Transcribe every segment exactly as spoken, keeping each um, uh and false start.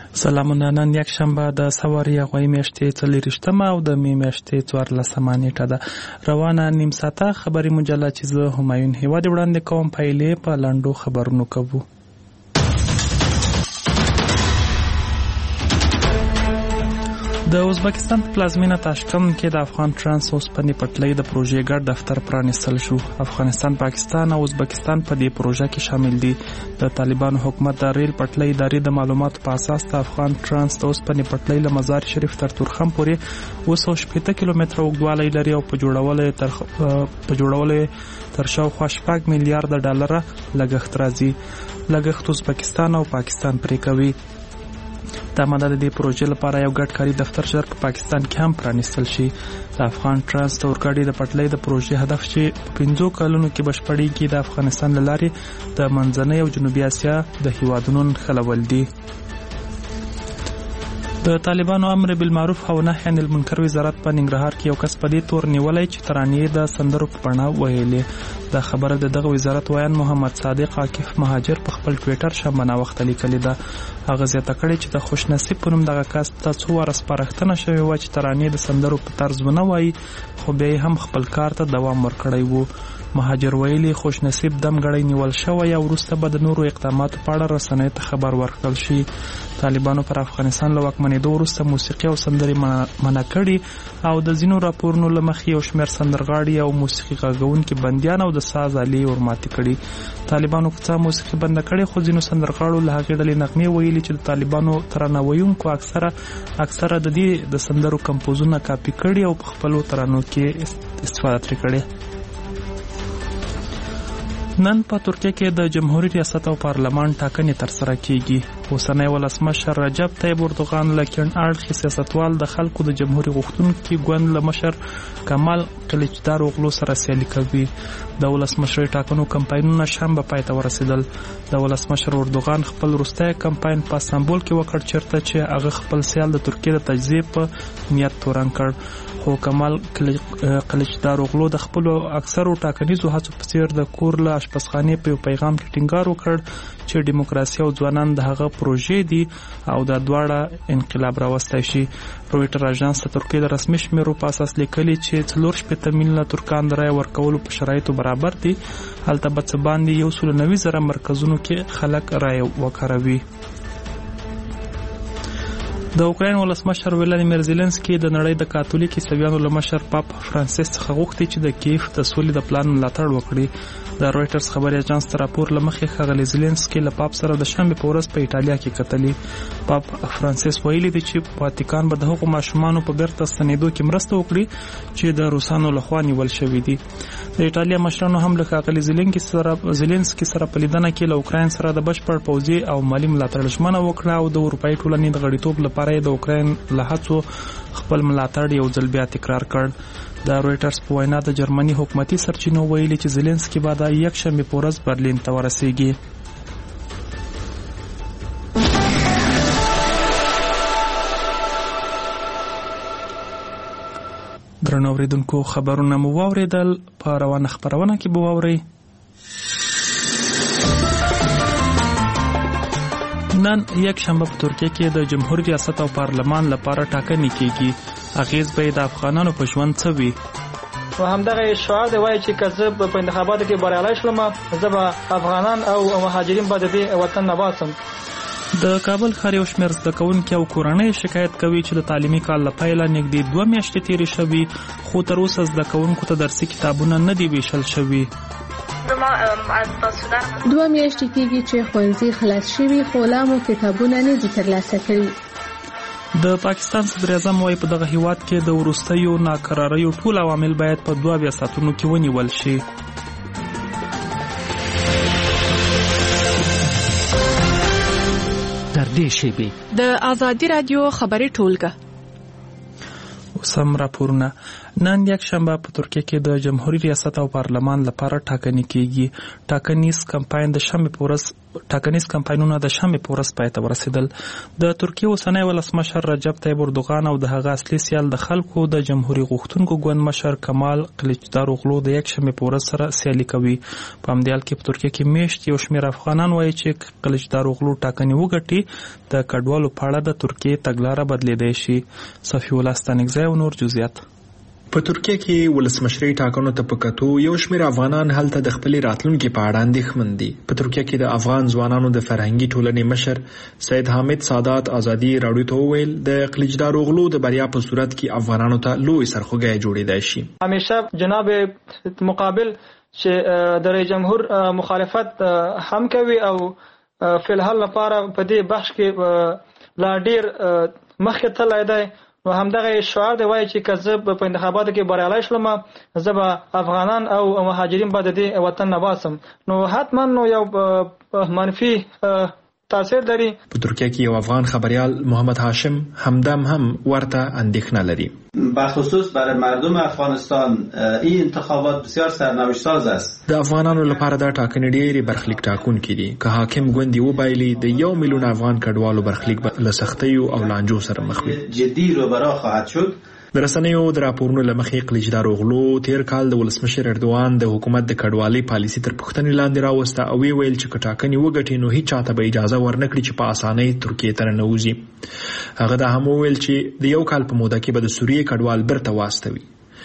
سلامونه. نن یک شنبه د سواري غوي میاشتې څلېرویشتمه او د می میاشتې څوارلسمه نیټه ده. روانه نیم ساعته خبري مجله چې زه همایون هیواد وړاندې کوم پیلې په لاندو خبرونو کوو. د ازبکستان په پلازمینه تاشکند کې د افغان ترانس اوسپنې پټلۍ د پروژې ګډ دفتر پرانیستل شو. افغانستان، پاکستان او ازبکستان په دې پروژه کې شامل دي. د طالبانو حکومت د ریل پټلۍ ادارې د معلوماتو په اساس د افغان ترانس د اوسپنې پټلۍ له مزار شریف تر تورخم پورې اوه سوه شپېته کیلومتره اوږدوالی لري او په جوړولو تر په جوړولو تر شاوخوا شپږ میلیارډ ډالره لګښت راځي. لګښت ازبکستان او پاکستان پرې کوي. د مدد د پروژې لپاره یو ګډ کاري دفتر ژر په پاکستان کې هم پرانیستل شي. د افغان ترانس د اورګاډي د پټلۍ د پروژې هدف چې په پنځو کلونو کې بشپړېږي د افغانستان له لارې د منځنۍ او جنوبي اسیا د هیوادونو نښلول دي. د طالبانو امر بالمعروف او نهي عن المنکر وزارت په ننګرهار کې یو کس په دې تور نیولای چې ترانې د سندرو په بڼه ویلې. دا خبره د دغه وزارت ویان محمد صادق عاکف مهاجر په خپل ټویټر شنبه ناوخته لیکلې ده. هغه زیاته کړې چې د خوشنصیب په نوم دغه کس ته څو واره سپارښتنه شوې وه چې ترانې د سندرو په طرز ونه وایي، خو بیا هم خپل کار ته دوام ورکړی وو. مهاجر ویلي خوشنصیب دمګړی نیول شوی او وروسته به د نورو اقداماتو په اړه رسنیو ته خبر ورکړل شي. طالبانو پر افغانستان له واکمنېدو وروسته موسیقي او سندرې منع کړي او د ځینو راپورونو له مخې یو شمېر سندرغاړي او موسیقي غږونکي بندیان او د ساز آلې ورماتې کړي. طالبانو که څه موسیقي بنده کړې، خو ځینو سندرغاړو له هغې ډلې نغمې ویلي چې د طالبانو ترانه ویونکو اکثره اکثره د دې د سندرو کمپوزونه کاپي کړي او په خپلو ترانو کې استفاده ترې کړې. نن په ترکیه کې د جمهوریت ریاست او پارلمان ټاکنې ترسره کیږي. اوسنی ولسمشر رجب طیب اردوغان له کیڼ اړخي سیاستوال د خلکو د جمهوریت غوښتونکي ګوند له مشر کمال کلیچدار اوغلو سره سیالي کوي. د ولسمشرۍ ټاکنو کمپاینونه شنبه پای ته ورسېدل. د ولسمشر اردوغان خپل وروستی کمپاین په استانبول کې وکړ، چېرته چې هغه خپل سیال د ترکیې د تجزیې په نیت تورن کړ. خو کمال کلیچدار اوغلو د خپلو اکثرو ټاکنیزو هڅو په څېر د کور له اشپزخانې په یو پیغام کې ټینګار وکړ چې ډیموکراسي او ځوانان د هغه پروژې دي او دا دواړه انقلاب راوستی شي. رویټر اژانس د ترکیې د رسمي شمیرو په اساس لیکلي چې څلور شپېته میلیونه ترکان د رایې ورکولو په شرایطو برابر دي. هلته به څه باندې یو سل نوي زره مرکزونو کې خلک رایې وکاروي. د اوکراین ولسمشر ولادیمیر زيلنسکي د نړۍ د کاتولیک عیسویانو له مشر پاپ فرانسیس څخه غوښتي چې د کیف د سولې د پلان ملاتړ وکړي. د رویټرز خبري اژانس تر راپور له مخې ښاغلی زيلنسکي له پاپ سره د شنبې په ورځ په ایټالیا کې کتلي. پاپ فرانسیس ویلي دی چې واتیکان به د هغو ماشومانو په بیرته ستنېدو کې مرسته وکړي چې د روسانو لخوا نیول شوي دي. د ایټالیا مشرانو هم له ښاغلي زيلنسکي سره زيلنسکي سره په لیدنه کې له اوکراین سره د بشپړ پوځي او مالي ملاتړ ژمنه وکړه او د اروپایي ټولنې د غړیتوب لپاره د اوکراین له هڅو خپل ملاتړ یو ځل بیا تکرار کړ. د رویټرز په وینا د جرمني حکومتي سرچینو ویلي چې زيلنسکي به د یکشنبې په ورځ برلین ته ورسیږي. درنو اوریدونکو، خبرونه مو واوریدل. په روانه خبرونه کې به واورئ. نن یک شنبه په ترکیه کې د جمهوریت ریاست او پارلمان لپاره ټاکنې کیږي. اغیز به د افغانانو په ژوند څه وي؟ و همدغه شعار دی وایي چې که زه په انتخاباتو کې بریالی شلم، زه به افغانان او مهاجرین به د دې وطن نه باسم. د کابل ښار یو شمېر زده کوونکي او کورنۍ شکایت کوي چې د تعلیمي کال له پیله نږدې دوه میاشتې تېرې شوي، خو تر اوسه زده کوونکو ته درسي کتابونه نه دي ویشل شوي. دوه میاشتې کېږي چې ښوونځي خلاص شوي، خو لا مو کتابونه نه دي ترلاسه کړي. د پاکستان صدر اعظم وايي په دغه هیواد کې د وروستیو ناکراریو ټول عوامل باید په دوه بیا ساعتونو کې ونیول شي. در دې شیبې د ازادي رادیو خبري ټولګه سم راپورونه. نن یک شنبه په ترکیه کې د جمهوریت ریاست او پارلمان لپاره ټاکنې کیږي. ټاکنیز کمپاین د شنبې په ورځ ټاکنیز کمپاینونه د شنبې په ورځ پای ته ورسېدل. د ترکیه اوسنی ولسمشر رجب طیب اردوغان او د هغه اصلي سیال د خلکو د جمهوریت غوښتونکو ګوند مشر کمال کلچداروغلو د یک شنبې په ورځ سره سیالي کوي. په همدې حال کې په ترکیه کې میاشت یو شمېر افغانان وایي چې کلچداروغلو ټاکنې وګټي د کډوالو په اړه د ترکیه تګلاره بدلېدای شي. صفي الله ستانکزی او نور جزئیات. په ترکیه کې ولسمشري ټاکنو ته په کتو یو شمېر افغانان هلته د خپلې راتلونکي په اړه اندېښمن دي. په ترکیه کې د افغان ځوانانو د فرهنګي ټولنې مشر سید حامد سادات ازادي راډیو ته وویل د کلچداروغلو د بریا په صورت کې افغانانو ته لوی سرخوږی جوړېدای شي. همیشه جناب مقابل چې د رئیس جمهور مخالفت هم کوي او فی الحال لپاره په دې بحث کې لا ډیر مخکې تللی دی. نو همدغه شعار دی وایي چې که زه په انتخاباتو کې بریالی شلم زه به افغانان او مهاجرین به د دې وطن نه باسم. نو حتما نو یو منفي تاثیر لري. په ترکیه کې یو افغان خبریال محمد هاشم همدم هم ورته اندېښنه لري. بخصوص برای مردم افغانستان این انتخابات بسیار سرنوشت ساز است. د افغانانو لپاره دا ټاکنې ډېرې برخلیک ټاکونکې دي. که حاکم ګوندې وبایلي د یو میلیون افغان کډوالو برخلیک به له سختیو او لانجو سره مخ وي. جدي روبرا خواهد شد. د رسنیو د راپورونو له مخې کلچداروغلو تیر کال د ولسمشر اردوغان د حکومت د کډوالۍ پالیسي تر پوښتنې لاندې راوسته او وی ویل چې که ټاکنې وګټي نو هیڅ چاته به اجازه ورنکړي چې په اسانۍ ترکیې ته ننوځي. هغه دا هم وویل چې د یو کال په موده کې به د سوریې کډوال بیرته واستوي.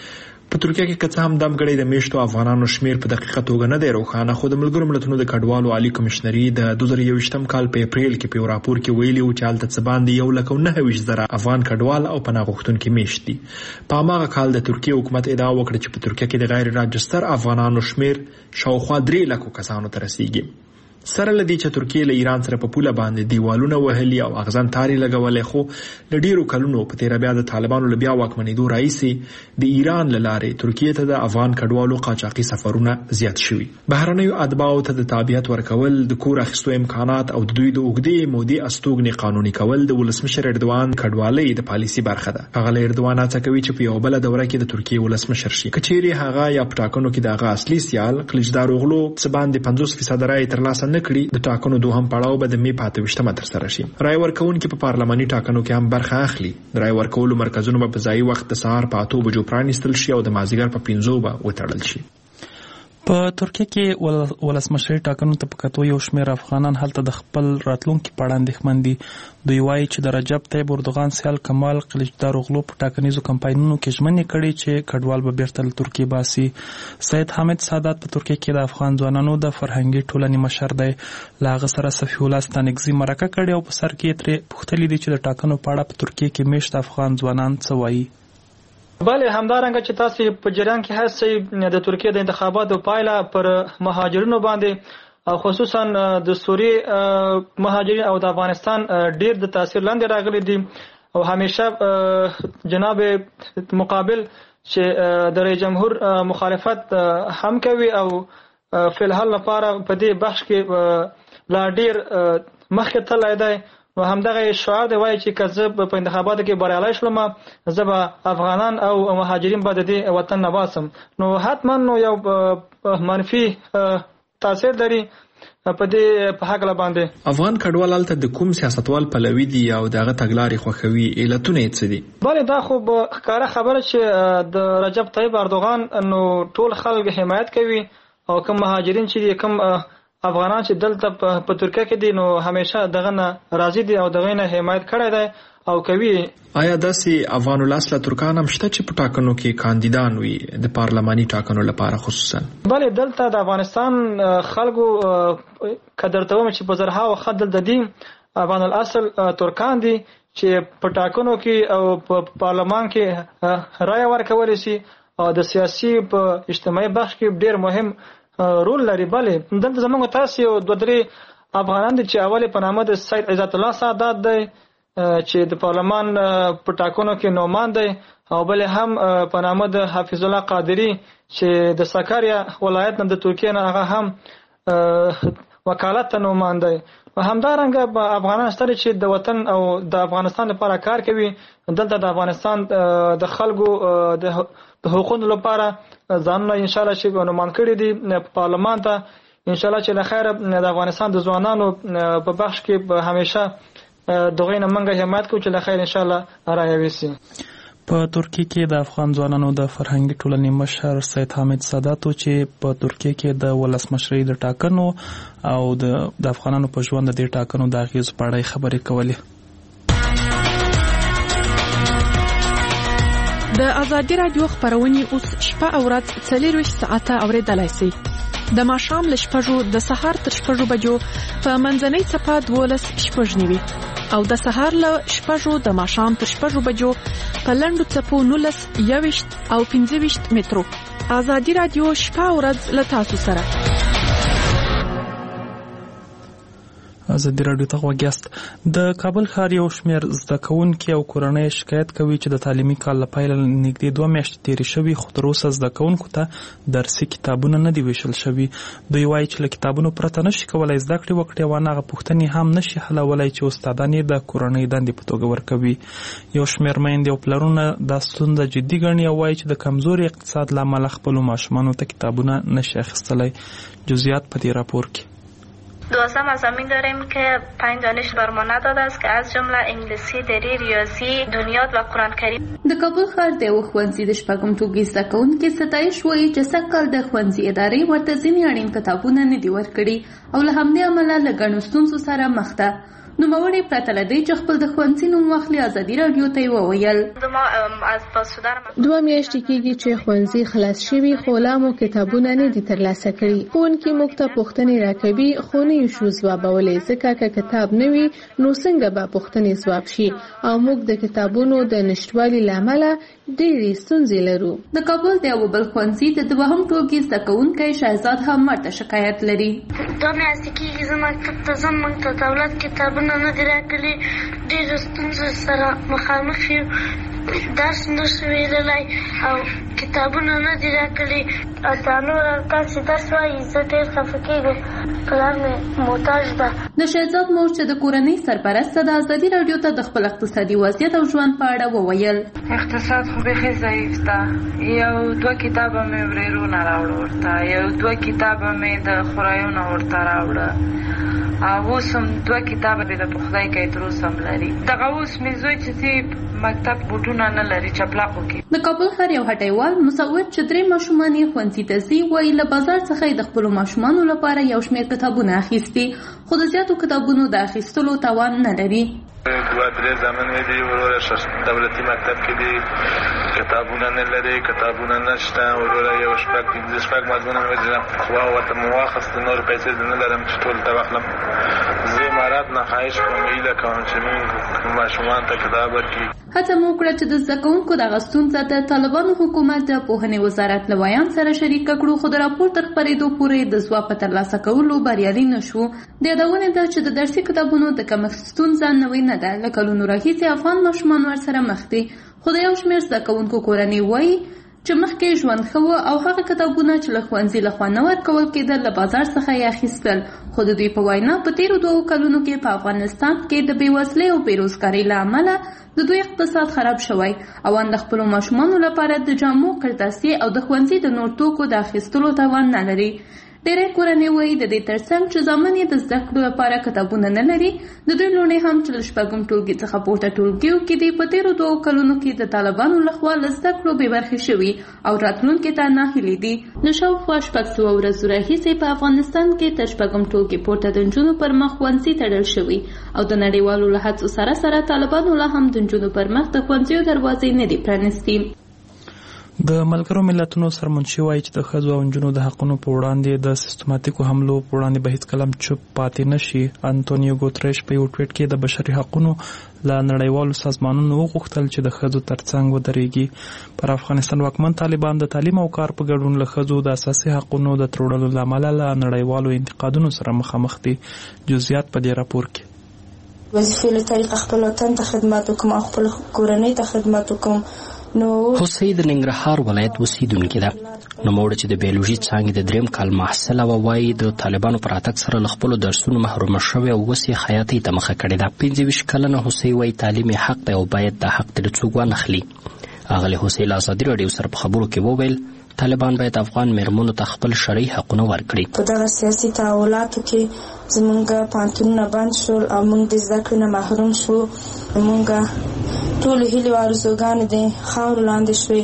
په ترکیه کې که څه هم دمګړی د میشتو افغانانو شمیر په دقیقه توګه نه دی روښانه، خو د ملګرو ملتونو د کډوالو عالي کمشنري د دوه زره یوویشتم کال په اپریل کې په یو راپور کې ویلي و چې هلته څه باندې یو لک او نهه ویشت زره افغان کډوال او پناه غوښتونکي میشت دي. په هماغه کال د ترکیه حکومت ادعا وکړه چې په ترکیه کې د غیر راجستر افغانانو شمیر شاوخوا درې لکو کسانو ته رسیږي. سره لدی چې ترکیه له ایران سره په پوله باندې دیوالونه وهلي او اغزن تاري لګولې، خو ل ډیرو کلونو په تیر بیا د طالبانو له بیا واکمنېدو راځي د ایران له لارې ترکیه ته د افغان کډوالو قاچاقي سفرونه زیات شوي. بهرنیو اتباعو ته د تابعیت ورکول، د کور اخیستو امکانات او د دوی د اوږدې مودې استوګنې قانوني کول د ولسمشر اردوغان کډوالۍ د پالیسي برخه ده. هغه له اردوغان هڅه کوي چې په یو بل دوره کې د ترکیه ولسمشر شي. کچېرې هغه یا په ټاکنو کې د هغه اصلي سیال کلچداروغلو څه باندې پنځوس فیصد رایې ترلاسه نه کړي، د ټاکنو دوهم پړاو به د می په اته ویشتمه ترسره شي. رای ورکوونکي په پارلماني ټاکنو کې هم برخه اخلي. د رای ورکولو مرکزونه به په ځایي وخت د سهار په اتو بجو پرانیستل شي او د مازدیګر په پنځو به وتړل شي. په ترکیه کې ولسمشري ټاکنو ته په کتو یو شمېر افغانان هلته د خپل راتلونکي په اړه اندېښمن دي. دوی وایي چې د رجب طیب اردوغان سیال کمال کلچداروغلو په ټاکنیزو کمپاینونو کې ژمنې کړې چې کډوال به بیرته له ترکیې باسي. سید حامد سادات په ترکیه کې د افغان ځوانانو د فرهنګي ټولنې مشر دی. له هغه سره صفي الله ستانکزي مرکه کړې او په سر کې ترې پوښتلي دي چې د ټاکنو په اړه په ترکیه کې میشت افغان ځوانان څه وایي. بله همدارنګه چې تاسو په جریان کې هڅې د ترکیه د انتخاباتو پایله پر مهاجرینو باندې او خصوصا د سوریې مهاجرین او د افغانستان ډیر د تاثیر لاندې راغلي دي او همیشه جناب مقابل چې د رئیس جمهور مخالفت هم کوي او فی الحال لپاره په دې بحث کې لا ډیر مخکې تللی دی. نو همدغه شعار دی وایي چې که زه په انتخاباتو کې بریالی شلم زه به افغانان او مهاجرین به د دې وطن نه باسم. نو حتما نو یو منفي تاثیر لري په دې په حق باندې. افغان کډوال هلته د کوم سیاستوال پلوي دي او دغه تګلارې خوښوي؟ علتونه یې څه دي؟ بله دا خو ښکاره خبره چې د رجب طیب اردوغان نو ټول خلک حمایت کوي او کوم مهاجرین چې دي کوم افغانان چې دلته په ترکیه کې دي نو همیشه دغه نه راضي دي او دغه نه حمایت کړی دی او کوي. آیا داسې افغان الاصله ترکان هم شته چې په ټاکنو کې کاندیدان وي د پارلماني ټاکنو لپاره خصوصا؟ بله دلته د افغانستان خلکو که درته ووایم چې په زرهاوو خط دلته دي افغان الاصل ترکان دي چې په ټاکنو کې او په پارلمان کې رایه ورکولی شي او د سیاسي په اجتماعي بخش کې ډیر مهم رول لري. بله دلته زموږ تاسو یو دوه درې افغانان دي چې اول په نامه د سید عزت الله سادات دی چې د پارلمان په ټاکنو کې نومان دی او بل هم په نامه د حافظ الله قادری چې د ساکاریا ولایت نه د ترکیه نه هغه هم وکالت ته نومان دی. همدارنګه افغانان ستر چې د وطن او د افغانستان لپاره کار کوي، دلته د افغانستان د خلکو د حقوقو لپاره ځانونه ان شاء الله چې نومان کړي دي په پارلمان ته. ان شاء الله چې له خیره د افغانستان د ځوانانو په بخش کې همیشه دغه نه منګه حمایت کوو چې له خیر ان شاء الله راوي سي. په ترکیه کې د افغان ځوانانو د فرهنګي ټولنې مشر سید حامد سادات چې په ترکیه کې د ولسمشرۍ د ټاکنو او د افغانانو په ژوند د دې ټاکنو د اغیزو په اړه خبرې کولې. د ازادي راډیو خبرونه اوس شپه او ورځ څلورویشت ساعته اوریدلای شئ. د ماښام له شپږو د سهار تر شپږو بجو په منځنۍ څپه دولس شپږ نیوي او د سهار له شپږو د ماښام تر شپږو بجو په لنډو څپو نولس یوویشت او پنځه ویشت مترو. ازادي راډیو شپه او ورځ له تاسو سره. ازادي راډیو ته غوږیاست. د کابل ښار یو شمېر زده کوونکي او کورنۍ شکایت کوي چې د تعلیمي کال له پیله نږدې دوه میاشتې تېرې شوي خو تر اوسه زده کوونکو ته درسي کتابونه نه دي ویشل شوي. دوی وایي چې له کتابونو پرته نشي کولی زده کړې وکړي او هغه پوښتنې هم نشي حلولی چې استادان یې د کورنۍ دندې په توګه ورکوي. یو شمېر میندې او پلرونه دا ستونزه جدي ګڼي او وایي چې د کمزوري اقتصاد له امله خپلو ماشومانو ته کتابونه نشي اخیستلی. جزئیات په دې راپور کې. دوازده مضامین داریم که پنج دانش بر ما نداده است که از جمله انگلیسی، دری، ریاضی، دنیات و قرآن کریم. د کابل ښار د یو ښوونځي د شپږم ټولګي زده کوونکي ستایش وایي چې سږکال د ښوونځي ادارې ورته ځینې اړین کتابونه نه دي ورکړي او له همدې امله له ګڼو ستونزو سره مخ ده. نوموړی پرته له دې چې خپل د ښوونځي نوم واخلي ازادي راډیو ته یې وویل دوه میاشتې کېږي چې ښوونځي خلاص شوي خو لا مو کتابونه نه دي ترلاسه کړي. ښوونکي موږ ته پوښتنې راکوي خو نه یې شو ځوابولی ځکه که کتاب نه وي نو څنګه به پوښتنې ځواب شي او موږ د کتابونو د نشتوالي له امله ډېرې ستونزې لرو. د کابل د یو بل ښوونځي د دوهم ټولګي زده کوونکی شهزاد هم ورته شکایت لري. دوه میاشتې کېږي زه مکتب ته ځم، موږ ته دولت کتابونه نه دي راکړي، ډېرو ستونزو سره مخامخ یو، درس نشو ویللی او کتابونه نه دي راکړي. دا نور ارکان چې درس وایي زه ډېر خفه کېږم، پلار مې محتاج ده. د شهزاد مور چې د کورنۍ سرپرسته د ازادي راډیو ته د خپل اقتصادي وضعیت او ژوند په اړه وویل. اقتصاد خو بیخي ضعیف ده. یو دوه کتابه مې ورېرونه راوړه ورته، یو دوه کتابه مې د خورایونه ورته راوړه او اوس هم دوه کتابه دې د پخلی کوي تر اوسه هم لري. دغه اوس مې زوی چې دی مکتب بوټونه نه لري چپلاقو کې. د کابل ښار یو هټیوال مسعود چې درې ماشومان یې ښوونځي ته ځي وایي له بازار څخه یې د خپلو ماشومانو لپاره یو شمېر کتابونه اخیستي خو د زیاتو کتابونو د اخیستلو توان نه لري. دوه درې زامن مې دي، وروره دولتي مکتب کې دي، کتابونه نه لري، کتابونه نشته، وروره یو شپږ پنځه شپږ مضمونه مې دي خو ورته مې واخیستې، نور پیسې زه نه لرم چې ټول ته واخلم. زه امارات نه خواهش کوم هیله کوم چې موږ ماشومان ته کتاب ورکړي. هڅه مو وکړه چې د زده کوونکو دغه ستونزه د طالبانو حکومت د پوهنې وزارت له ویان سره شریکه کړو خو د راپور تر خپرېدو پورې د ځواب په ترلاسه کولو بریالي نه شو. د یادونې ده چې د درسي کتابونو د کمښت ستونزه نوې نه ده. له کلونو راهیسې افغان ماشومان ورسره مخ دي خو د یو شمېر زده کوونکو کورنۍ وایي چې مخکې ژوند ښه و او هغه کتابونه چې له ښوونځي لخوا نه ورکول کېدل له بازار څخه یې اخیستل. خو د دوی په وینا په تېرو دوو کلونو کې په افغانستان کې د بېوزلۍ او بېروزګارۍ له امله د دوی اقتصاد خراب شوی او ان د خپلو ماشومانو لپاره د جامو، کرتاسي او د ښوونځي د نور توکو د اخیستلو توان نه لري. ډېری کورنۍ وایي د دې ترڅنګ چې زامن یې د زده کړو لپاره کتابونه نه لري، د دوی لوڼې هم چې له شپږم ټولګي څخه پورته ټولګیو کې دي په تېرو دوو کلونو کې د طالبانو لخوا له زده کړو بې برخې شوي او راتلونکي ته ناهیلې دي. له شاوخوا شپږ سوه ورځو راهیسې په افغانستان کې تر شپږم ټولګي پورته د نجونو پر مخ ښوونځي تړل شوي او د نړیوالو له هڅو سره سره طالبانو لا هم د نجونو پر مخ د ښوونځیو دروازې نه دي پرانیستي. د ملګرو ملتونو سرمنشي وایي چې د ښځو او نجونو د حقونو په وړاندې د سیستماتیکو حملو په وړاندې به هیڅکله چوپ پاتې نشي. انټونیو ګوتریش په یو ټویټ کې د بشري حقونو له نړیوالو سازمانونو وغوښتل چې د ښځو ترڅنګ ودرېږي. پر افغانستان واکمن طالبان د تعلیم او کار په ګډون له ښځو د اساسي حقونو د تروړلو له امله له نړیوالو انتقادونو سره مخامخ دي. جزئیات په دې راپور کې. وظیفې له طریقه خپل وطن ته خدمت وکړم او خپل کورنۍ ته خدمت وکړم نو حسین د ننګرهار ولایت اوسیدونکې ده. نوموړې چې د بیولوژي څانګې د دریم کال محصله وه وایي د طالبانو پر راتګ سره له خپلو درسونو محرومه شوې او اوس یې خیاطۍ ته مخه کړې ده. پنځه ویشت کلنه حسین وایي تعلیم یې حق دی او باید دا حق ترې څوک وانخلي. اغلې حسین له ازادي راډیو سره په خبرو کې وویل طالبان باید افغان میرمنو ته خپل شرعي حقونه ورکړي. په دغه سیاسي تحولاتو کې زمونږ پوهنتونونه بند شول او موږ د زده کړې نه محروم شو. موږ ټولو هیلې او ارزوګانې د خاورو لاندې شوې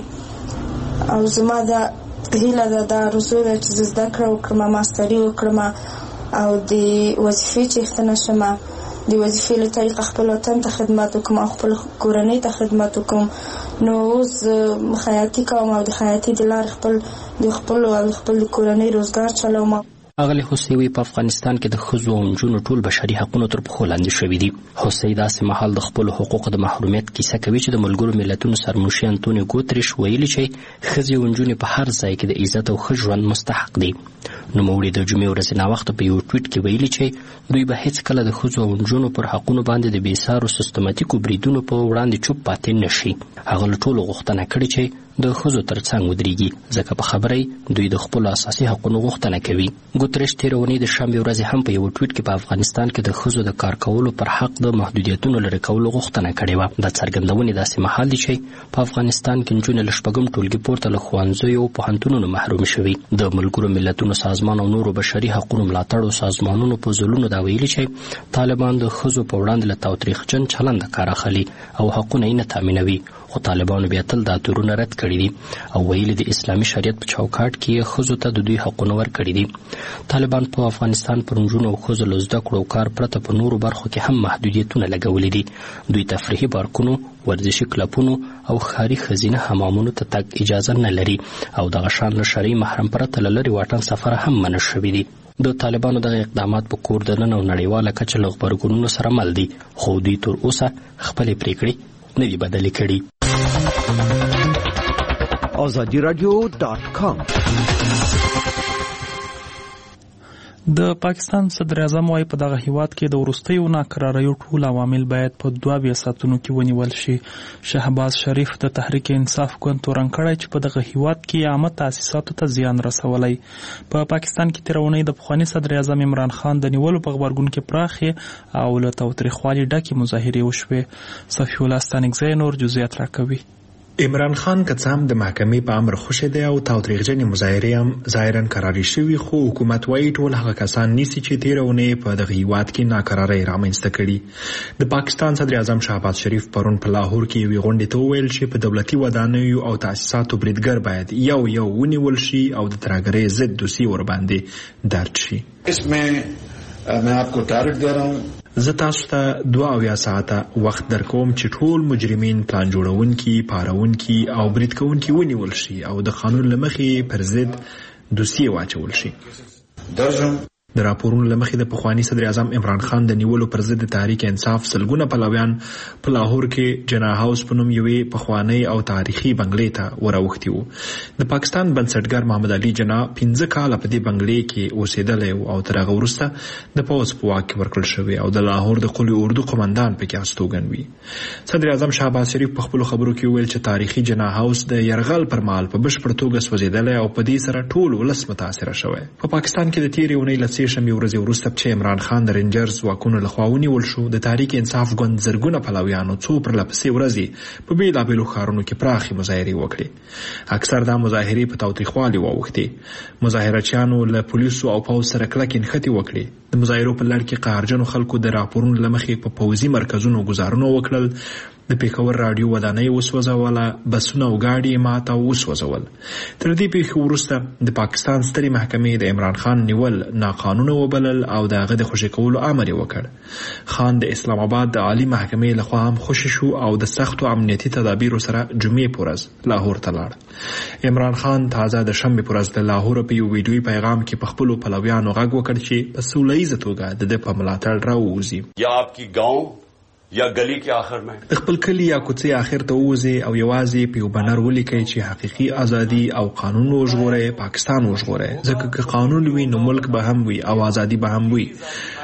او زما د هیله ده دا ارزو ده چې زه زده کړه وکړم، ماستري وکړم او د وظیفې چیښتنه شم، د وظیفې له طریقه خپل وطن ته خدمت وکړم او خپل کورنۍ ته خدمت وکړم. نو اوس خیاطي کوم او د خیاطي د لارې خپل د خپل او خپل کورنۍ روزګار چلوم. اغلی حسین په افغانستان کې د ښځو او نجونو ټول بشري حقونه تر پښو لاندې شوي دي. حسین داسې مهال د خپلو حقوقو د محرومیت کیسه کوي چې د ملګرو ملتونو سرمنشي انتونیو ګوتریش ویلي چې ښځې او نجونې په هر ځای کې د عزت او ښه ژوند مستحق دي. نوموړي د جمعې ورځې ناوخته په یو ټویټ کې ویلي چې دوی به هیڅکله د ښځو او نجونو پر حقونو باندې د بېسارو سیستماتیکو بریدونو په وړاندې چوپ پاتې نه شي. هغه له ټولو غوښتنه کړې چې د ښځو تر څنګ ودرېږي، ځکه په خبره دوی د خپلو اساسي حقونو غوښتنه کوي. ګوتریش تېره اونۍ د شنبې ورځې هم په یو ټویټ کې په افغانستان کې د ښځو د کار کولو پر حق د محدودیتونو لرې کولو غوښتنه کړې وه. دا څرګندونې داسې مهال دي چې په افغانستان کې نجونې له شپږم ټولګي پورته له ښوونځیو او پوهنتونونو محرومې شوي. د ملګرو ملتونو سازمان او نورو بشري حقونو ملاتړو سازمانونو په ځلونو دا ویلي چې طالبان د ښځو په وړاندې له تاوتریخجن چلنده کار اخلي او حقونه یې نه تامینوي. خو طالبانو بیا تل دا تورونه رد کړي دي او ویلي د اسلامي شریعت په چوکاټ کې یې ښځو ته د دوی حقونه ورکړي دي. طالبان په افغانستان پر نجونو او ښځو له زده کړو او کار پرته په نورو برخو کې هم محدودیتونه لګولي دي. دوی تفریحي پارکونو، ورزشي کلبونو او ښاري ښځینه حمامونو ته تګ اجازه نه لري او دغه شان له شرعي محرم پرته له لرې واټن سفره هم منع شوي دي. د طالبانو دغه اقدامات په کور دننه او نړیواله کچه له غبرګونونو سره مل دي، خو دوی تر اوسه خپلې پریکړې نه دي بدلې کړي. آزادی رادیو ډاټ کام. د پاکستان صدر اعظم وايي په دغه هیواد کې د وروستیو ناکراریو ټول عوامل باید په دوه بیاساتونو کې ونیول شي. شهباز شریف د تحریک انصاف ګوند تورن کړی چې په دغه هیواد کې عامه تاسیساتو ته زیان رسولی. په پاکستان کې تېره اونۍ د پخواني صدر اعظم عمران خان د نیولو په غبرګون کې پراخې او له تاوتریخوالي ډکې مظاهرې وشوې. صفي الله ستانکزی نور جزئیات راکوي. عمران خان که څه هم د محکمې په امر خوشی دی او تاوتریخجنې مظاهرې هم ظاهرا کرارې شوي، خو حکومت وایي ټول هغه کسان نیسي چې تېره اونۍ په دغه هیواد کې ناکرارۍ رامنځته کړي. د پاکستان صدر اعظم شهباز شریف پرون په لاهور کې یوې غونډې ته وویل چې په دولتي ودانیو او تاسیساتو بریدګر باید یو یو ونیول شي او د ترهګرۍ ضد دوسیې ورباندې درج شي. زه تاسو ته دوه اویا ساعته وخت درکوم چې ټول مجرمین، پلان جوړونکي، پارونکي او برید کوونکي ونیول شي او د قانون له مخې پر ضد دوسیې واچول شي. د راپورونو له مخې د پخواني صدر اعظم عمران خان د نیولو پر ضد د تحریک انصاف سلګونه پلویان په لاهور کې جنا هاوس په نوم یوې پخوانۍ او تاریخي بنګلې ته وراوښتي وو. د پاکستان بنسټګر محمد علي جنا پنځه کاله په دې بنګلې کې اوسېدلی او تر هغه وروسته د پوځ په واک کې ورکړل شوی او د لاهور د قلي اردو قمندان پکې استوګن وي. صدر اعظم شهباز شریف په خپلو خبرو کې وویل چې تاریخي جنا هاوس د یرغل پر مهال په بشپړ توګه سوځېدلی او په دې سره ټول ولس متاثره شوی. په پاکستان کې د تېرې اونۍ له شمې ورځې وروسته چې عمران خان د رینجرز واکونو لخوا ونیول شو، د تحریک انصاف ګوند زرګونه پلویانو څو پرلپسې ورځې په بېلابېلو ښارونو کې پراخې مظاهرې وکړې. اکثر دا مظاهرې په تاوتریخوالي واوښتې. مظاهرچیانو له پولیسو او پوځ سره کلکې نښتې وکړې. د مظاهرو په لړ کې قهرجنو خلکو د راپورونو له مخې په پوځي مرکزونو ګزارونه وکړل. د پیښور راډیو ودانۍ وسوځوله، بسونه او ګاډي مات او وسوځول. تر دې پیښې وروسته د پاکستان سترې محکمې د عمران خان نیول ناقانونه وبلل او د هغه د خوشي کولو امر یې وکړ. خان د اسلام آباد د عالی محکمې لخوا هم خوشي شو او د سختو امنیتي تدابیرو سره جمعې په ورځ لاهور ته لاړ. عمران خان تازه د شنبې په ورځ د لاهور په یو ویډیوي پیغام کې په خپلو پلویانو غږ وکړ چې په سوله ییزه توګه د ده په ملاتړ راووځي. یا آپ کی گاؤں یا گلی کې آخر میں خپل کلی یا کوڅې آخر ته ووځي او یوازې په یو بنر ولیکئ چې حقیقي ازادي او قانون وژغورئ، پاکستان وژغورئ. ځکه که قانون وي نو ملک به هم وي او ازادي به هم وي.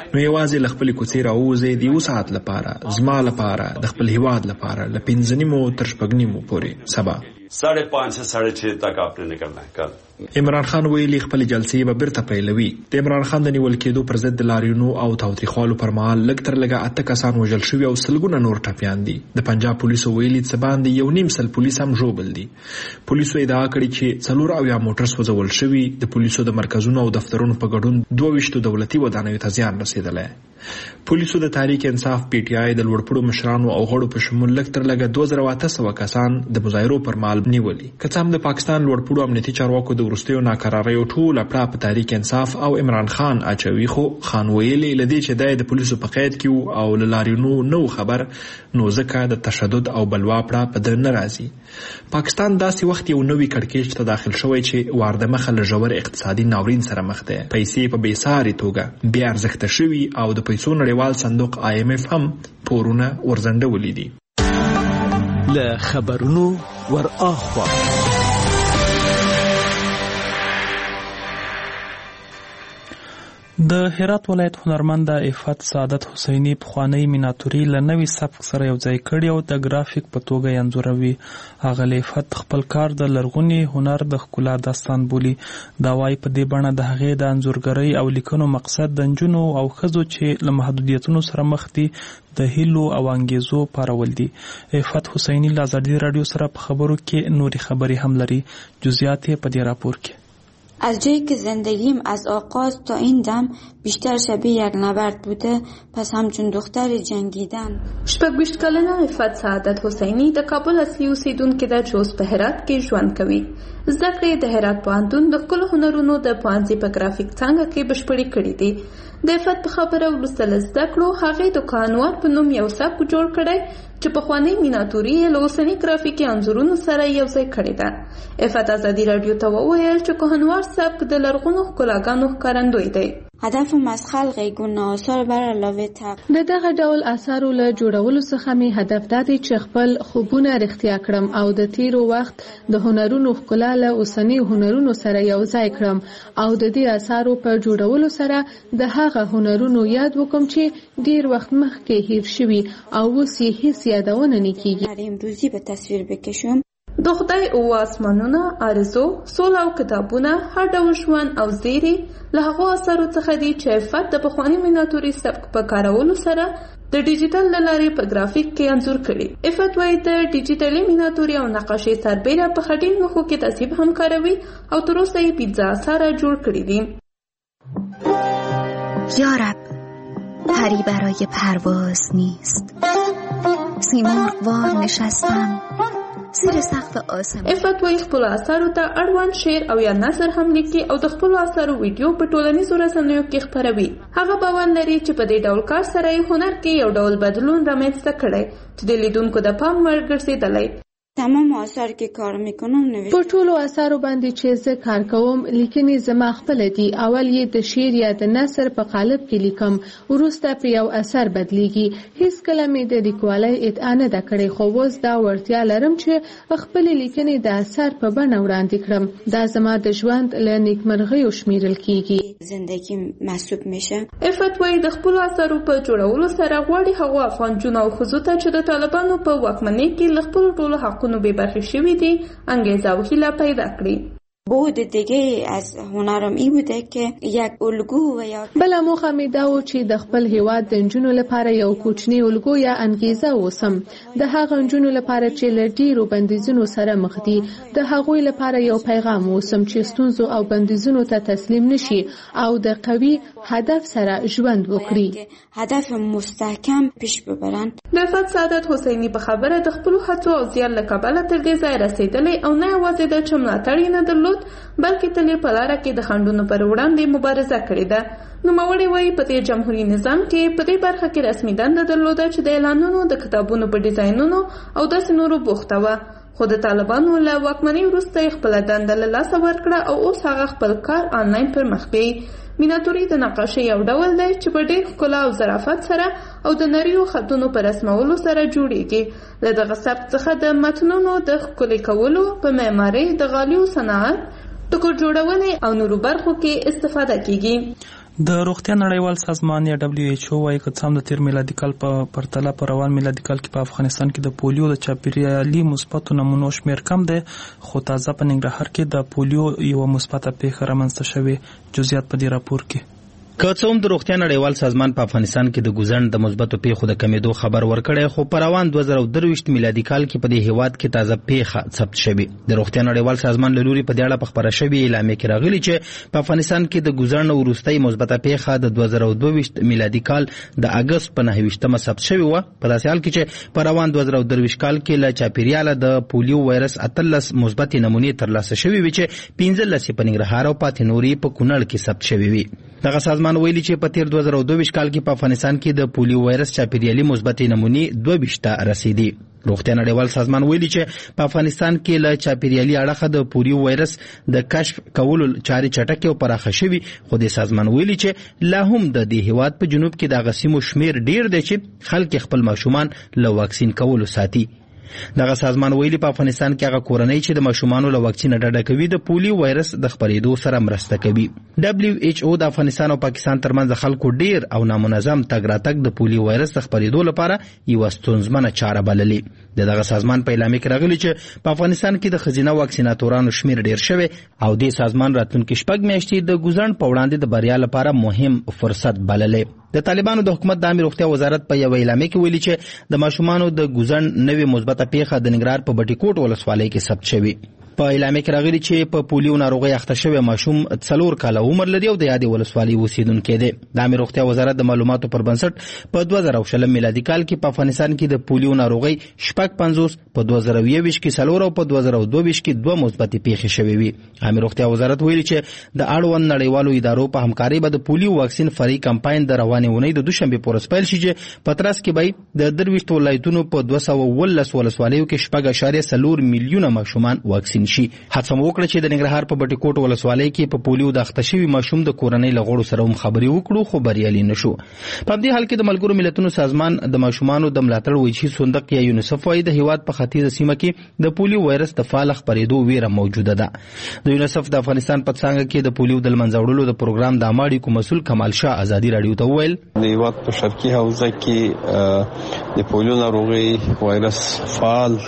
نو یوازې له خپلې کوڅې راووځئ د یو ساعت لپاره، زما لپاره، د خپل هیواد لپاره، له پنځه نیمو تر شپږ نیمو پورې سبا साढ़े पाँच से साढ़े छह तक आपने निकलना है कल. عمران خان ویلي خپل جلسې به بیرته پیلوي. د عمران خان د نیول کېدو پر ضد د لاریونو او تاوتریخوالو پر مهال لږ تر لږه اته کسان وژل شوي او سلګونه نور ټپیان دي. د پنجاب پولیسو ویلي څه باندې یو نیم سل پولیس هم ژوبل دي. پولیسو ادعا کړې چې څلور اویا موټر سوځول شوي. د پولیسو د مرکزونو او دفترونو په ګډون دوه ویشتو دولتي ودانیو ته زیان رسېدلی. پولیسو د تحریک انصاف پی ټی آی د لوړپوړو مشرانو او غړو په شمول لږ تر لږه دوه زره اته سوه کسان د مظاهرو پر مهال نیولي. که څه هم د پاکستان لوړپوړو امنیتي چارواکو د وروستیو ناکراریو ټوله پړه په تحریک انصاف او عمران خان اچوي، خو خان ویلي له دې چې دی د پولیسو په قید کې او له لاریونو نو خبر، نو ځکه د تشدد او بلوا پړه په ده نه راځي. پاکستان داسې وخت یو نوي کړکېچ ته داخل شوی چې وارده مخه له ژور اقتصادي ناورین سره مخ دی. پیسې په بېساري توګه بې ارزښته شوي او د پیسو نړیوال صندوق آی ایم اف هم پورونه ورزنډولي دي. له خبرونو ور اخوا د هرات ولایت هنرمند عفت سعادت حسیني پخوانی میناتوري له نوي سبک سره یوځای کړي او د ګرافیک په توګه یې انځوروي. ښاغلی عفت خپل کار د لرغوني هنر د ښکلا داستان بولي. دا وایي په دې بڼه د هغې د انځورګرۍ او لیکنو مقصد د نجونو او ښځو چې له محدودیتونو سره مخ دي د هیلو او انګیزو پارول دي. عفت حسیني له ازادي راډیو سره په خبرو کې نوري خبرې هم لري. جزئیات یې په دې راپور کې. از جایی که زندگیم از آغاز تا این دم بیشتر شبیه یک نبرد بوده، پس همچون دختر جنگیدن. شپږ ویشت کلنه عفت سعادت حسیني د کابل اصلي اوسیدونکې ده چې اوس په هرات کې ژوند کوي. زده کړې د هرات پوهنتون د ښکلو هنرونو د پوهنځي په ګرافیک څانګه کې بشپړې کړي دي. د عفت په خبره وروسته له زده کړو هغې د کهنوار په نوم یو سبک جوړ کړی چې پخوانۍ میناتوري یې له اوسني ګرافیکي انځورونو سره یوځای کړې ده. عفت ازادي راډیو ته وویل چې کهنوار سبک د لرغونو ښکلاګانو ښکارندوی دی. هدفم از خلق گونه آثار بر علاوه تق د دغه ډول آثارو له جوړولو څخه مې هدف دا دی چې خپل خوبونه رښتیا کړم او د تیرو وخت د هنرونو ښکلا له اوسني هنرونو سره یوځای کړم او د دې آثارو په جوړولو سره د هغه هنرونو یاد وکم چې ډیر وخت مخکې هیر شوي او اوس یې هیڅ یادونه نه کیږي. امروزی به تصویر بکشم. د خدای او آسمانونه، آرزو، سوله او کتابونه، هر ډول ژوند او زیری له هغو اثارو څخه دي چې عفت د پخواني میناتوري سبک په کارولو سره د ډیجیټل له لارې په ګرافیک کې انځور کړي. عفت وایي د ډیجیټلي میناتوري او نقاشۍ سربیره په خټین نښو کې تصویب هم کاروي او تر اوسه یې پنځه اثاره جوړ کړي دي. یارب پری برای پرواز نیست، سیمرغ وار نشستم زیر سقف آسمان. عفت وایي خپلو اثارو ته اړوند شعر او یا نثر هم لیکي او د خپلو اثارو ویډیو په ټولنیزو رسنیو کې خپروي. هغه باور لري چې په دې ډول کار سره یې هنر کې یو ډول بدلون رامنځته کړی چې د لیدونکو د پام وړ ګرځېدلی. تمام آثار که کار میکنم نوشته. په ټولو اثارو باندې چې زه کار کوم لیکنې زما خپل دي. اول یې د شعر یا د نثر په قالب کې لیکم، وروسته په یو اثر بدلیږي. هیڅ کله مې د لیکوالۍ ادعا نه ده کړې، خو اوس دا وړتیا لرم چې خپلې لیکنې د اثر په بڼه وړاندې کړم. دا زما د ژوند له نیکمرغیو شمیرل کیږي. زندگی محسوب میشه. عفت وایي د خپلو اثارو په جوړولو سره غواړي هغو افغان جونو او ښځو ته چې د طالبانو په واکمنۍ کې له خپلو ټولو حقونو بې برخې شوي دي انګیزه او هیله پیدا کړي. بود دیگه از هنرم ای بوده که یک الگو و یا بله موخه می دا و چې د خپل هیواد د نجونو لپاره یو کوچنی الگو یا انګیزه اوسم، د هغه نجونو لپاره چې له ډیرو بندیزونو سره مخ دي، د هغوی لپاره یو پیغام اوسم چې ستونزو او بندیزونو ته تسلیم نشي او د قوي هدف سره ژوند وکړي، هدف مستحکم پیش ببرن. د عفت سعادت حسیني په خبره د خپلو هڅو او زیار له کبله تر دې ځای رسېدلی او نه یوازې د چې ملاتړ یې نه درلود بلکې تل یې په لاره کې د خنډونو پر وړاندې مبارزه کړې ده. نوموړی وایي په دې جمهوري نظام کې په دې برخه کې رسمي دنده درلوده چې د اعلانونو د کتابونو په ډیزاینونو او داسې نورو بوخته وه، خو د طالبانو له واکمنۍ وروسته یې خپله دنده له لاسه ورکړه او اوس هغه خپل کار آنلاین پر مخ بیایي. میناتوري د نقاشۍ یو ډول دی چې په ډېر ښکلا او ظرافت سره او د نریو خطونو په رسمولو سره جوړیږي. له دغه سبک څخه د متنونو د ښکلي کولو په معمارۍ، د غالیو صنعت، ټکر جوړونې او نورو برخو کې استفاده کیږي. د روغتیا نړیوال سازمان یا دبليو ایچ او وايي چې هم د تیر میلادي کال په پرتله په روان میلادي کال کې په افغانستان کې د پولیو د چاپیریالي مثبتو نمونو شمیر کم دی، خو تازه په ننګرهار کې د پولیو یو مثبته پیښه رامنځته شوې. جزئیات په دې راپور کې. که څه هم د روغتیا نړیوال سازمان په افغانستان کې د ګوزن د مثبتو پیښو د کمیدو خبر ورکړی، خو په روان دوه زره درویشت میلادي کال کې په دې هیواد کې تازه پیښه ثبت شوې. د روغتیا نړیوال سازمان له لوري په دې اړه په خبره شوې اعلامیه کې راغلي چې په افغانستان کې د ګوزن وروستۍ مثبته پیښه د دوه زره دوه میلادي کال د اگست په نهه ویشتمه ثبت شوې وه، په داسې حال کې چې په روان دوه زره درویشت کال کې له چاپیریاله د پولیو وایرس اتلس مثبتې نمونې ترلاسه شوې وي چې پنځلس په ننګرهار او پاتې نورې په کونړ کې ثبت شوې وي. دغه سازمان ویلي چې په تیر دوه زره دوه کال کې په افغانستان کې د پولیو وایرس چاپیریالي مثبتې نمونې دوه ویشت ته رسیدي. روغتیا نړیوال سازمان ویلي چې په افغانستان کې له چاپیریالي اړخه د پولیو وایرس د کشف کولو چارې چټکې او پراخه شوي، خو د سازمان ویلي چې لا هم د دې هیواد په جنوب کې د غسیمو شمیر ډیر دی چې خلک خپل ماشومان له واکسین کولو ساتي. دغه سازمان ویلي په افغانستان کې هغه کورنۍ چې د ماشومانو له واکسین ډډه کوي د پولیو وایرس د خپرېدو سره مرسته کوي. دبليو ایچ او د افغانستان او پاکستان ترمنځ د خلکو ډیر او نامنظم تګ راتګ د پولیو وایرس د خپرېدو لپاره یوه ستونزمنه چاره بللې. د دغه سازمان په اعلامیه کې راغلي چې په افغانستان کې د ښځینه واکسیناتورانو شمیر ډیر شوی او دې سازمان راتلونکي شپږ میاشتې د ګوزن په وړاندې د بریا لپاره مهم فرصت بللې. د طالبانو د حکومت د عامه روغتیا وزارت په یو اعلامیه کې ویلي چې د ماشومانو د ګوزن نوې مثبته پیښه د ننګرهار په بټي کوټ ولسوالۍ کې ثبت شوې. په اعلامیه کې راغلي چې په پولیو ناروغۍ اخته شوی ماشوم څلور کاله عمر لري او د یادې ولسوالۍ اوسیدونکی دی. د عامه روغتیا وزارت د معلوماتو پر بنسټ په دوه زره شل میلادي کال کې په افغانستان کې د پولیو ناروغۍ شپږ پنځوس، په دوه زره یوویشت کې څلور او په دوه زره دوه ویشت کې دوه مثبتې پیښې شوې وي. عامه روغتیا وزارت ویلي چې د اړوند نړیوالو ادارو په همکارۍ به د پولیو واکسین فرعي کمپاین د روانې اونۍ د دوشنبې په ورځ پیل شي چې په ترڅ کې به د درویشت ولایتونو په دوه سوه اوولس ولسوالیو کې شپږ اعشاریه څلور میلیونه ماشومان واکسین شي. هڅه وکړه چې د ننګرهار په بټي کوټ ولسوالۍ کې په پولیو د اخته شوي ماشوم د کورنۍ له غړو سره هم خبرې وکړو، خو بریالي نشو. په همدې حال کې د ملګرو ملتونو سازمان د ماشومانو د ملاتړ ویشي صندوق یا یونیسف وايي د هیواد په ختیځه سیمه کې د پولیو وایرس د فعال خپرېدو ویره موجوده ده. د یونیسف د افغانستان په څانګه کې د پولیو د منځه وړلو د پروګرام د عامه اړیکو مسؤل کمال شاه ازادي راډیو ته وویل د هیواد په شرقي حوزه کې د پولیو ناروغۍ وایرس فعال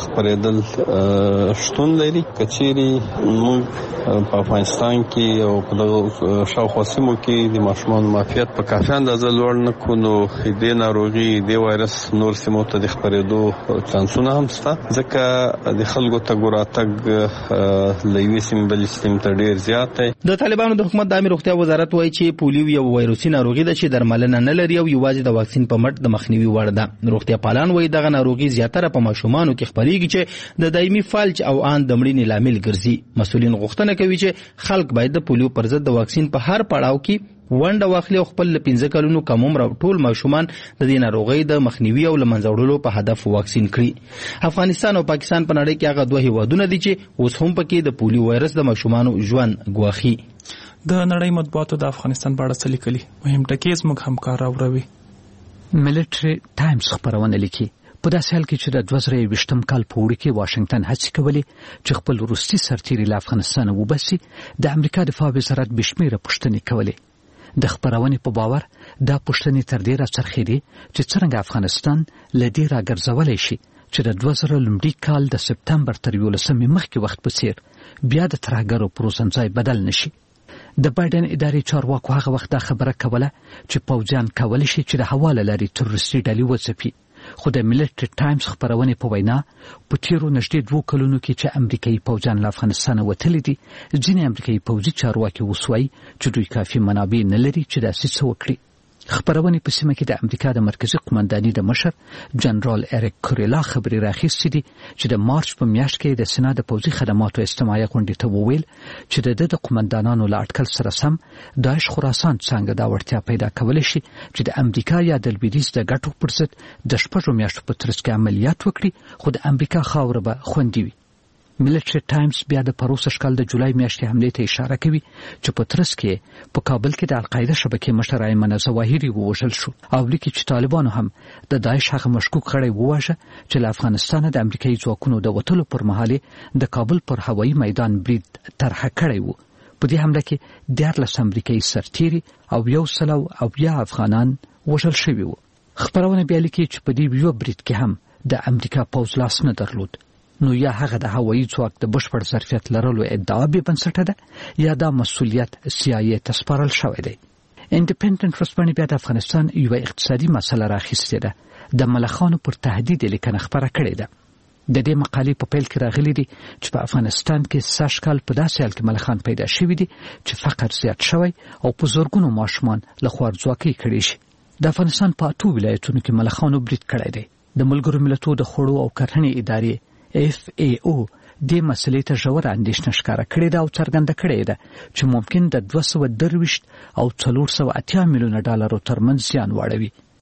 خپرېدل شتون لري. کچېرې موږ په افغانستان کې او په دغه شاوخوا سیمو کې د ماشومانو معافیت په کافي اندازه لوړ نه کړو، نو دې ناروغي دې وایرس نور سیمو ته د خپرېدو چانسونه هم شته، ځکه د خلکو تګ راتګ له یوې سیمې بلې سیمې ته ډېر زیات دی. د طالبانو د حکومت د عامه روغتیا وزارت وایي چې پولیو یو وایروسي ناروغي ده چې درملنه نه لري او یوازې د واکسین په مټ د مخنیوي وړ ده. روغتیا پالان وایي دغه ناروغي زیاتره په ماشومانو کې خپرېږي چې د دایمي فلج او ان د مړینې لامل ګرځي. مسؤلین غوښتنه کوي چې خلک باید د پولیو پر ضد د واکسین په هر پړاو کې ونډه واخلي او خپل له پنځه کلونو کم عمره ټول ماشومان د دې ناروغۍ د مخنیوي او له منځه وړلو په هدف واکسین کړي. افغانستان او پاکستان په نړۍ کې هغه دوه هیوادونه دي چې اوس هم پکې د پولیو وایرس د ماشومانو ژوند ګواښي. د نړۍ مطبوعاتو د افغانستان په اړه څه لیکلي؟ مهم ټکي زموږ همکار راوړوي. ملټري ټایمز خبرونه لیکي په داسې حال کې چې د دوه زره یوویشتم کال په اوړي کې واشنګټن هڅې کولې چې خپل وروستي سرتیري له افغانستانه وباسي، د امریکا دفاع وزارت بې شمېره پوښتنې کولې. د خبرونې په باور دا پوښتنې تر دې راڅرخېدې چې څرنګه افغانستان له دې راګرځولی شي چې د دوه زره لومړي کال د سپتمبر تر یولسمې مخکې وخت په څېر بیا د ترهګرو پروزنځای بدل نشي. د بایدن ادارې چارواکو هغه وخت دا خبره کوله چې پوځیان کولی شي چې د هوا له لارې تروریستي ډلې وځپي، خو د ملټري ټایمز خبرونې په وینا په تیرو نږدې دوو کلونو کې چې امریکایي پوځیان له افغانستانه وتلي دي، ځینې امریکایي پوځي چارواکي اوس وایي چې دوی کافي منابع نه لري چې داسې څه وکړي. خبرونې په سیمه کې د امریکا د مرکزي قمنداني د مشر جنرال اریک کوریلا خبرې راخیستې دي چې د مارچ په میاشت کې د سنا د پوځي خدماتو اجتماعي غونډې ته وویل چې د ده د قمندانانو له اټکل سره سم داعش خراسان څانګه دا وړتیا پیدا کولی شي چې د امریکا یا د لویدیځ د ګټو پر ضد د شپږو میاشتو په ترڅ کې عملیات وکړي، خو د امریکا خاوره به خوندي وي. ملټري ټایمز بیا د پروسږ کال د جولای میاشتې حملې ته اشاره کوي چې په ترڅ کې په کابل کې د القاعده شبکې مشر ایمن ظواهري ووژل شو او لیکي چې طالبانو هم د داعش هغه مشکوک غړی وواژه چې له افغانستانه د امریکایي ځواکونو د وتلو پر مهال د کابل پر هوایي میدان برید طرحه کړی و. په دې حمله کې دیارلس امریکایي سرتیري او یو سل او اویا افغانان وژل شوي وو. خبرونه بیا لیکي چې په دې یو برید کې هم د امریکا پوځ لاس نه درلود. نو یا هغه د هوایي ځواک د بشپړ ظرفیت لرلو ادعا بې بنسټه ده یا دا مسؤلیت سی آی ای ته سپارل شوی دی. انډیپندنت ورځپاڼې بیا د افغانستان یوه اقتصادي مسله راخیستې ده. د ملخانو پر تهدید لیکنه خپره کړې ده. د دې مقالې په پیل کې راغلي دي چې په افغانستان کې سږ کال په داسې حال کې ملخان پیدا شوي دي چې فقر زیات شوی او په زرګونو ماشومان له خوارځواکۍ کړي شي. د افغانستان په اتو ولایتونو کې ملخانو برید کړی دی. د ملګرو ملتونو د خوړو او کرهڼې ادارې اف ای او دې مسلې ته ژوره اندېښنه ښکاره کړې ده او څرګنده کړې ده چې ممکن د دوه سوه درویشت او څلور سوه اتیا میلیونه ډالرو ترمنځ زیان واړوي.